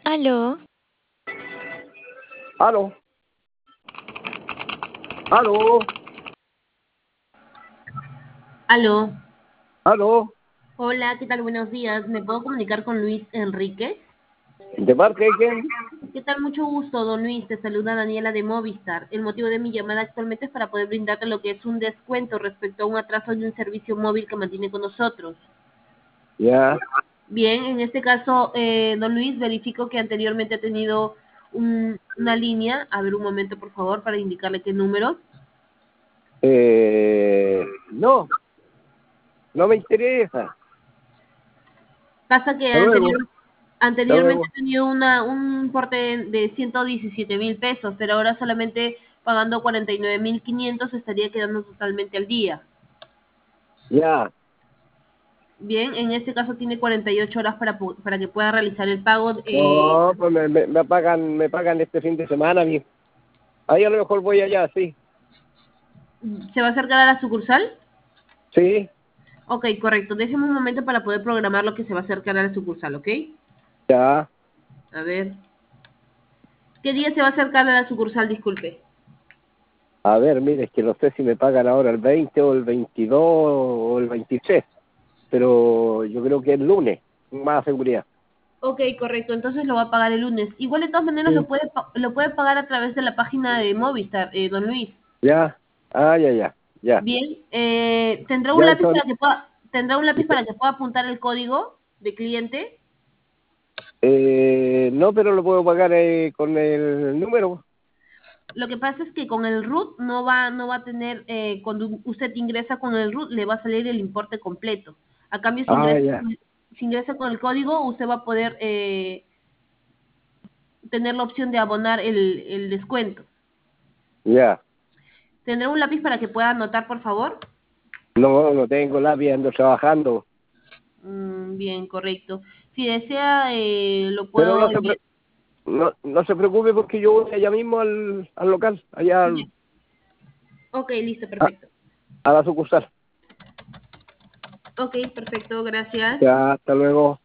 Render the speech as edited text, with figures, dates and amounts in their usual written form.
Aló, Aló, aló, Aló, aló. hola, ¿qué tal? Buenos días. ¿Me puedo comunicar con Luis Enríquez? ¿De parte de quién? ¿Qué tal? Mucho gusto, don Luis. Te saluda Daniela de Movistar. El motivo de mi llamada actualmente es para poder brindarte lo que es un descuento respecto a un atraso de un servicio móvil que mantiene con nosotros. Ya. Bien, en este caso, don Luis, verifico que anteriormente ha tenido una línea. A ver, un momento, por favor, para indicarle qué número. No, no me interesa. Pasa que Hasta luego, hasta anteriormente luego. he tenido un importe de 117.000 pesos, pero ahora solamente pagando 49.500 estaría quedando totalmente al día. Ya. Bien, en este caso tiene 48 horas para que pueda realizar el pago. No, pues me pagan este fin de semana a mí. Ahí a lo mejor voy allá, sí. ¿Se va a acercar a la sucursal? Sí, Ok, correcto. Déjeme un momento para poder programar lo que se va a acercar a la sucursal, ¿ok? ya. A ver. ¿Qué día se va a acercar a la sucursal? Disculpe. A ver, mire, es que no sé si me pagan ahora el 20 o el 22 o el 23, pero yo creo que el lunes, con más seguridad. Ok, correcto. Entonces lo va a pagar el lunes. Igual de todas maneras Sí. lo puede pagar a través de la página de Movistar, don Luis. Ya. Ah, ya, ya, ya. Bien. Ya eso, ¿Tendrá un lápiz para que pueda apuntar el código de cliente? no, pero lo puedo pagar con el número. Lo que pasa es que con el RUT no va a tener, cuando usted ingresa con el RUT, le va a salir el importe completo. A cambio, Ah, ya, si ingresa con el código, usted va a poder tener la opción de abonar el descuento. ya. ¿Tendrá un lápiz para que pueda anotar, por favor? No, no tengo lápiz, ando trabajando. Bien, correcto. Si desea, lo Pero puedo enviar. no se preocupe porque yo voy allá mismo al local, allá Ok, listo, a, perfecto. a la sucursal. Ok, perfecto, gracias. Ya, hasta luego.